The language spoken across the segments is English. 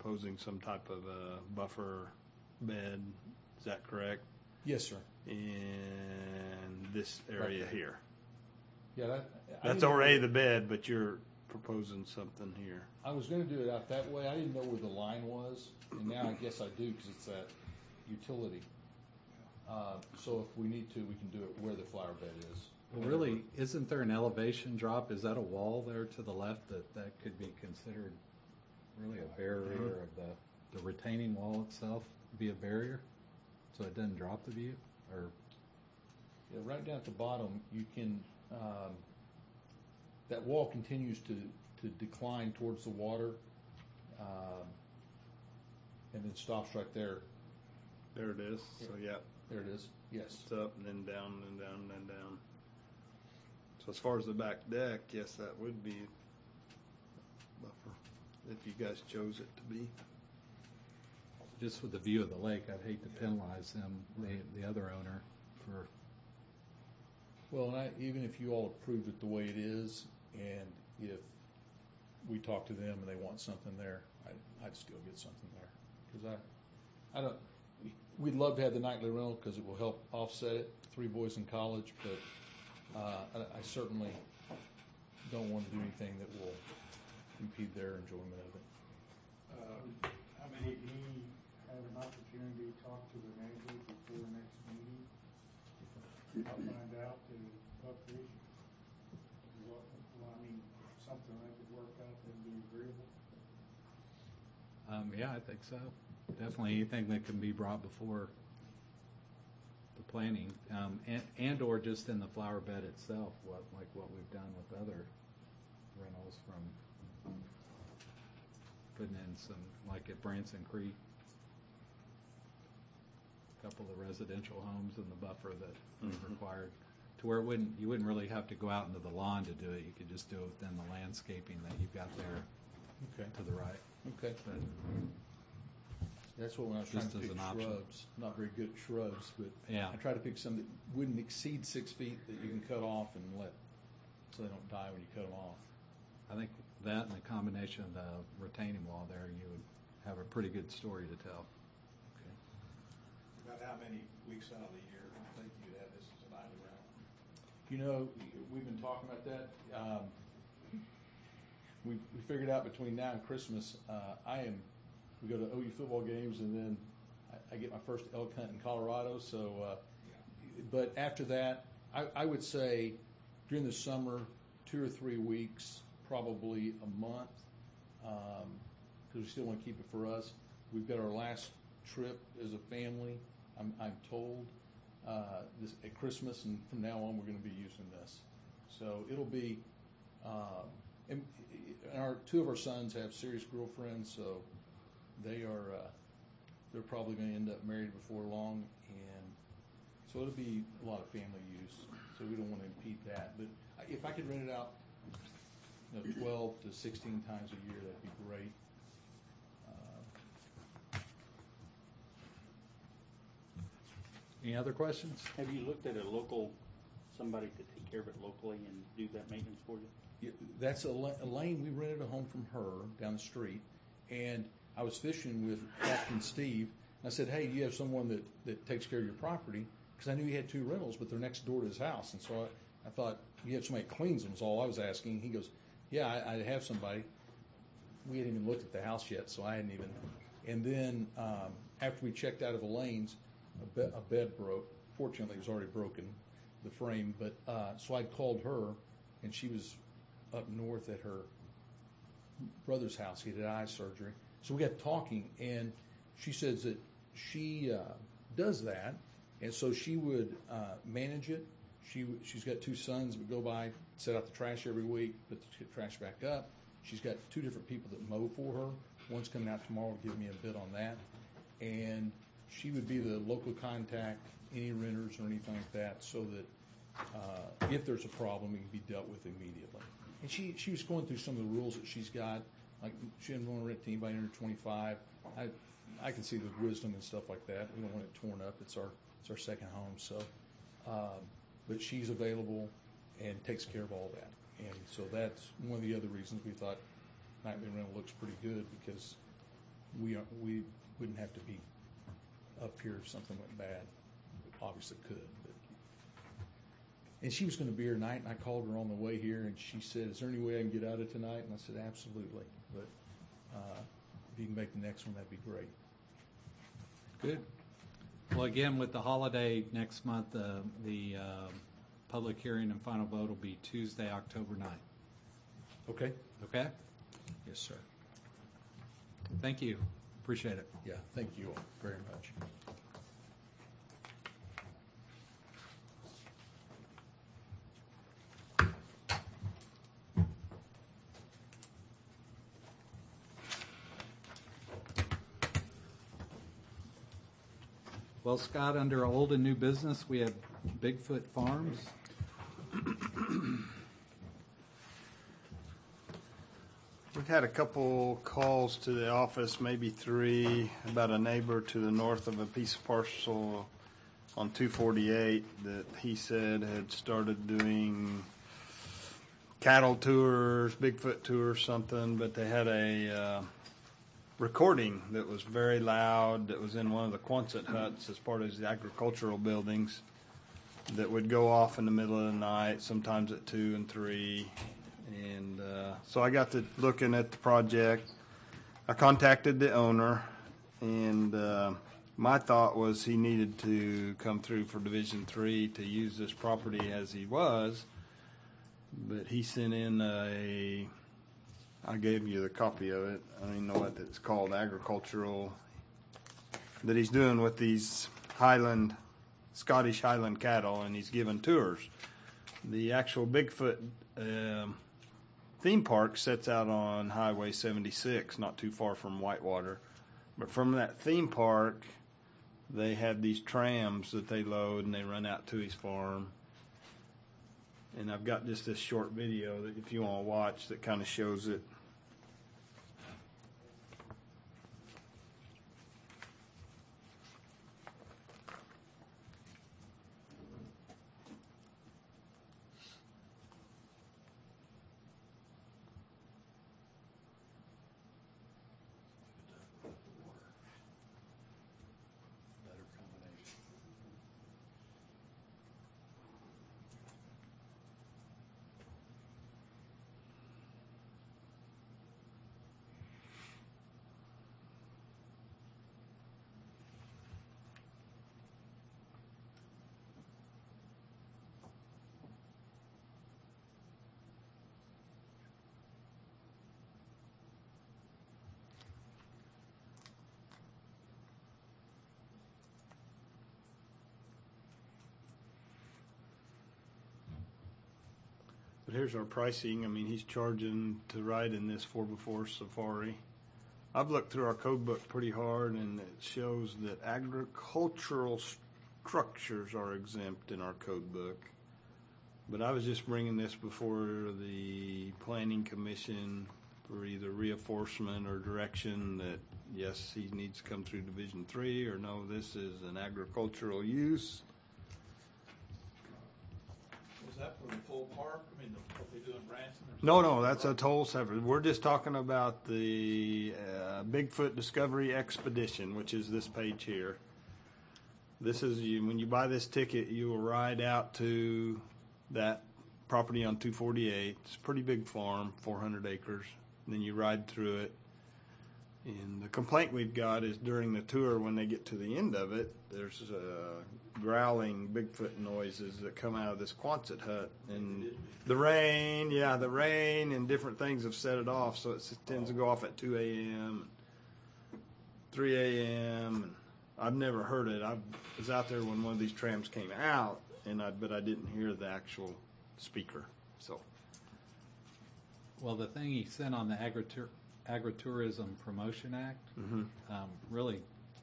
proposing some type of a buffer bed. Is that correct? Yes, sir. In this area here. Yeah, That's already the bed, but you're proposing something here. I was going to do it out that way. I didn't know where the line was, and now I guess I do because it's that utility. So if we need to, we can do it where the flower bed is. Well, really, isn't there an elevation drop? Is that a wall there to the left that could be considered really a barrier of the retaining wall itself be a barrier so it doesn't drop the view? Or yeah, right down at the bottom, you can, that wall continues to decline towards the water and then stops right there. There it is. So, yeah. There it is. Yes. It's up and then down and down and then down. So as far as the back deck, yes, that would be buffer if you guys chose it to be. Just with the view of the lake, I'd hate to penalize them, the other owner, for. Well, and even if you all approved it the way it is, and if we talk to them and they want something there, I'd still get something there because I don't. We'd love to have the nightly rental because it will help offset it. 3 boys in college, but I certainly don't want to do anything that will impede their enjoyment of it. How many of you have an opportunity to talk to the neighbor before the next meeting? I'll find out the buffer issue. Well, I mean, something that could work out that would be agreeable. Yeah, I think so. Definitely anything that can be brought before the planning, and or just in the flower bed itself, like what we've done with other rentals, from putting in some, like at Branson Creek, a couple of the residential homes in the buffer that required, to where you wouldn't really have to go out into the lawn to do it. You could just do it within the landscaping that you've got there to the right. Okay. But that's what when I was trying to pick shrubs, not very good at shrubs, but yeah. I try to pick some that wouldn't exceed 6 feet that you can cut off and so they don't die when you cut them off. I think that and the combination of the retaining wall there, you would have a pretty good story to tell. Okay. About how many weeks out of the year do you think you'd have this as an nightly rental? You know, we've been talking about that. We figured out between now and Christmas, we go to OU football games, and then I get my first elk hunt in Colorado. So, but after that, I would say during the summer, 2 or 3 weeks, probably a month, because we still want to keep it for us. We've got our last trip as a family, I'm told, this at Christmas, and from now on we're going to be using this. So it'll be, and 2 of our sons have serious girlfriends, so they're probably going to end up married before long, and so it'll be a lot of family use. So we don't want to impede that. But if I could rent it out, 12 to 16 times a year, that'd be great. Any other questions? Have you looked at somebody to take care of it locally and do that maintenance for you? Yeah, that's Elaine. We rented a home from her down the street, and I was fishing with Captain Steve. And I said, "Hey, do you have someone that takes care of your property?" Because I knew he had 2 rentals, but they're next door to his house. And so I thought, you have somebody that cleans them is all I was asking. He goes, "Yeah, I have somebody." We hadn't even looked at the house yet, so I hadn't even. And then after we checked out of Elaine's, a bed broke. Fortunately, it was already broken, the frame. But so I called her, and she was up north at her brother's house. He had eye surgery. So we got talking, and she says that she does that, and so she would manage it. She's got 2 sons that go by, set out the trash every week, put the trash back up. She's got 2 different people that mow for her. One's coming out tomorrow to give me a bid on that. And she would be the local contact, any renters or anything like that, so that if there's a problem, it can be dealt with immediately. And she was going through some of the rules that she's got, like she didn't want to rent to anybody under 25. I can see the wisdom and stuff like that. We don't want it torn up. It's our second home, so. But she's available and takes care of all that. And so that's one of the other reasons we thought nightly rental looks pretty good, because we wouldn't have to be up here if something went bad. Obviously could, but. And she was going to be here tonight, and I called her on the way here, and she said, "Is there any way I can get out of tonight?" And I said, "Absolutely." But if you can make the next one, that'd be great. Good. Well, again, with the holiday next month, the public hearing and final vote will be Tuesday, October 9th. Okay. Okay? Yes, sir. Thank you. Appreciate it. Yeah. Thank you all very much. Well, Scott, under old and new business, we have Bigfoot Farms. We've had a couple calls to the office, maybe 3, about a neighbor to the north of a piece of parcel on 248 that he said had started doing cattle tours, Bigfoot tours, something, but they had a recording that was very loud that was in one of the Quonset huts as part of the agricultural buildings that would go off in the middle of the night, sometimes at 2 and 3. And so I got to looking at the project. I contacted the owner, and my thought was he needed to come through for Division 3 to use this property as he was. But he sent in I gave you the copy of it. I don't even know what it's called, agricultural, that he's doing with these Scottish Highland cattle, and he's giving tours. The actual Bigfoot theme park sets out on Highway 76, not too far from Whitewater. But from that theme park, they have these trams that they load, and they run out to his farm. And I've got just this short video that if you want to watch that kind of shows it. But here's our pricing. I mean, he's charging to ride in this 4x4 Safari. I've looked through our code book pretty hard, and it shows that agricultural structures are exempt in our code book. But I was just bringing this before the Planning Commission for either reinforcement or direction that, yes, he needs to come through Division 3, or no, this is an agricultural use. Was that for the full park? I mean, what they do in Branson? No, that's a total separate. We're just talking about the Bigfoot Discovery Expedition, which is this page here. This is when you buy this ticket, you will ride out to that property on 248. It's a pretty big farm, 400 acres. And then you ride through it. And the complaint we've got is during the tour, when they get to the end of it, there's growling Bigfoot noises that come out of this Quonset hut. And the rain and different things have set it off. So it tends to go off at 2 a.m., 3 a.m. I've never heard it. I was out there when one of these trams came out, but I didn't hear the actual speaker. So, Well, the thing he sent on the Agritourism Promotion Act really,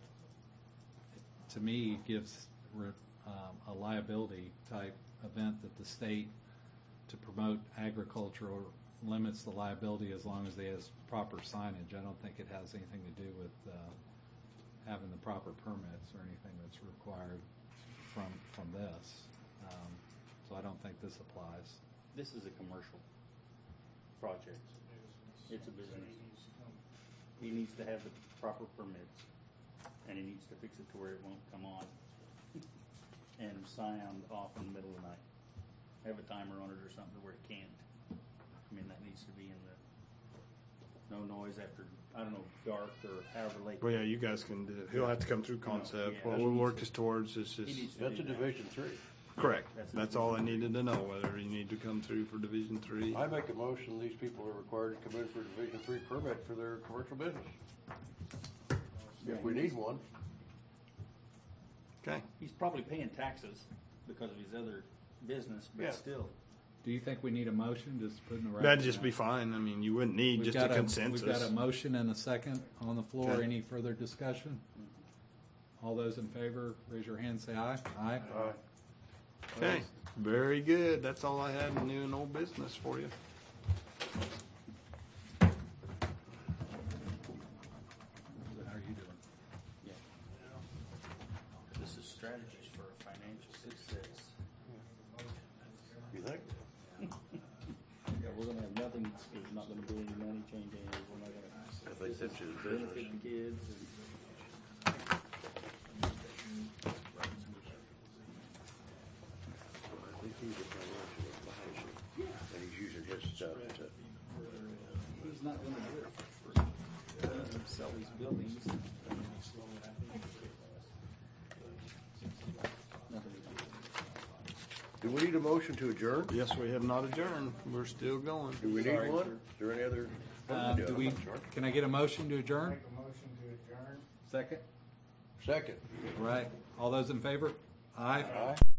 to me, gives a liability type event that the state, to promote agriculture, limits the liability as long as they has proper signage. I don't think it has anything to do with having the proper permits or anything that's required from this. So I don't think this applies. This is a commercial project. It's a business. he needs to have the proper permits, and he needs to fix it to where it won't come on and sound off in the middle of the night. Have a timer on it or something where it can't. I mean, that needs to be in the no noise after, I don't know, dark or however late. Well, yeah, you guys can do it. He'll have to come through concept. Yeah, What he we'll needs work to- us towards is He just, needs to That's do a that. Division 3. correct. That's a That's all I Division needed to know, whether you need to come through for Division 3. I make a motion, these people are required to come in for a Division 3 permit for their commercial business. If we need one. Okay. He's probably paying taxes because of his other business, but Yeah. still. Do you think we need a motion just to put in the record? That'd just be fine. I mean, you wouldn't need We've just a got consensus. We've got a motion and a second on the floor. Okay. Any further discussion? All those in favor, raise your hand, say aye. Aye. Okay, very good. That's all I had in new and old business for you. How are you doing? Yeah. This is strategies for financial success. You think? Yeah, we're gonna have nothing, there's not gonna be any money change hands, we're not gonna. I think that's his Benefit business. the kids and. I think he's a financial advisor, and he's using his stuff to. He's not gonna do it for free. He's gonna sell these buildings. Nothing we can do. Do we need a motion to adjourn? Yes, we have not adjourned. We're still going. Do we need Sorry, one? sir. Is there any other? Do we? Can I get a motion to adjourn? Make a motion to adjourn. Second. Second. All right. All those in favor? Aye. Aye.